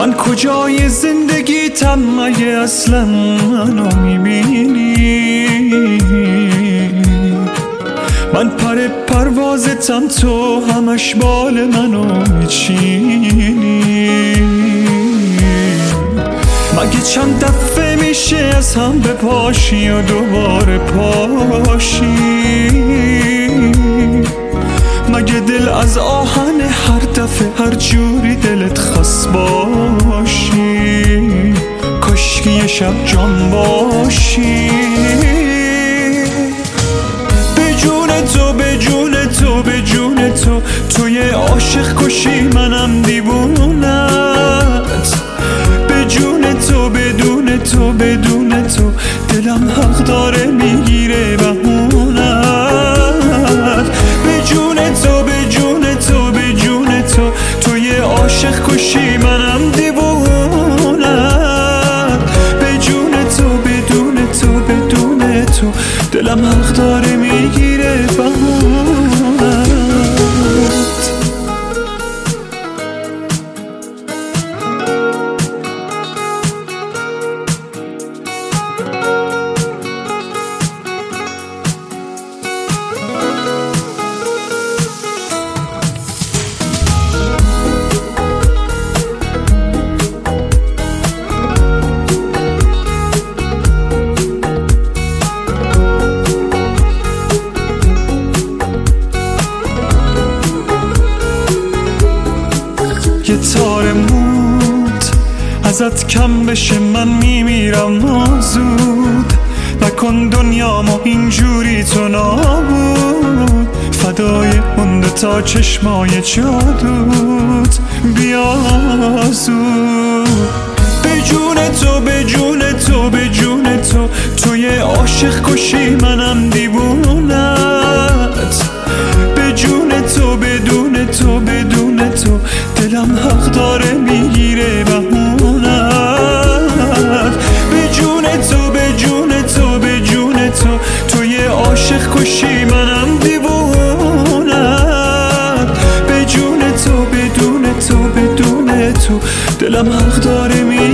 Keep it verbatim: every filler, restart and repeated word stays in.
من کجای زندگیتم مگه اصلا منو میبینی؟ من پر پروازتم تو همش بال منو میچینی. مگه چند دفعه میشه از هم بپاشی و دوباره پاشی؟ مگه دل از آهن هر دفعه هر جوری دلت خواست باشی؟ کاشکی یه شب جان باشی. به جون تو به جون تو به جون تو توی عاشق کشی منم دیوونت. به جون تو بدون تو بدون تو دلم حق داره میگیره بهونت. به جون تو به جون تو به جون تو توی عاشق کشی منم دیوونت. به جون تو بدون تو بدون تو دلم حق داره میگیره بهونت. یه تار موت ازت کم بشه من میمیرم زود. نکن دنیامو اینجوری تو نابود. فدای اون تا چشمای جادوت بیا زود. به جون تو به جون تو به جون تو توی عاشق کشی منم دیوونت. به جون تو بدون تو بدون تو دلم حق داره میگیره بهونت. به جون تو به جون تو به جون تو توی عاشق کشی منم دیوونت. به جون تو بدون تو بدون تو دلم حق داره میگیره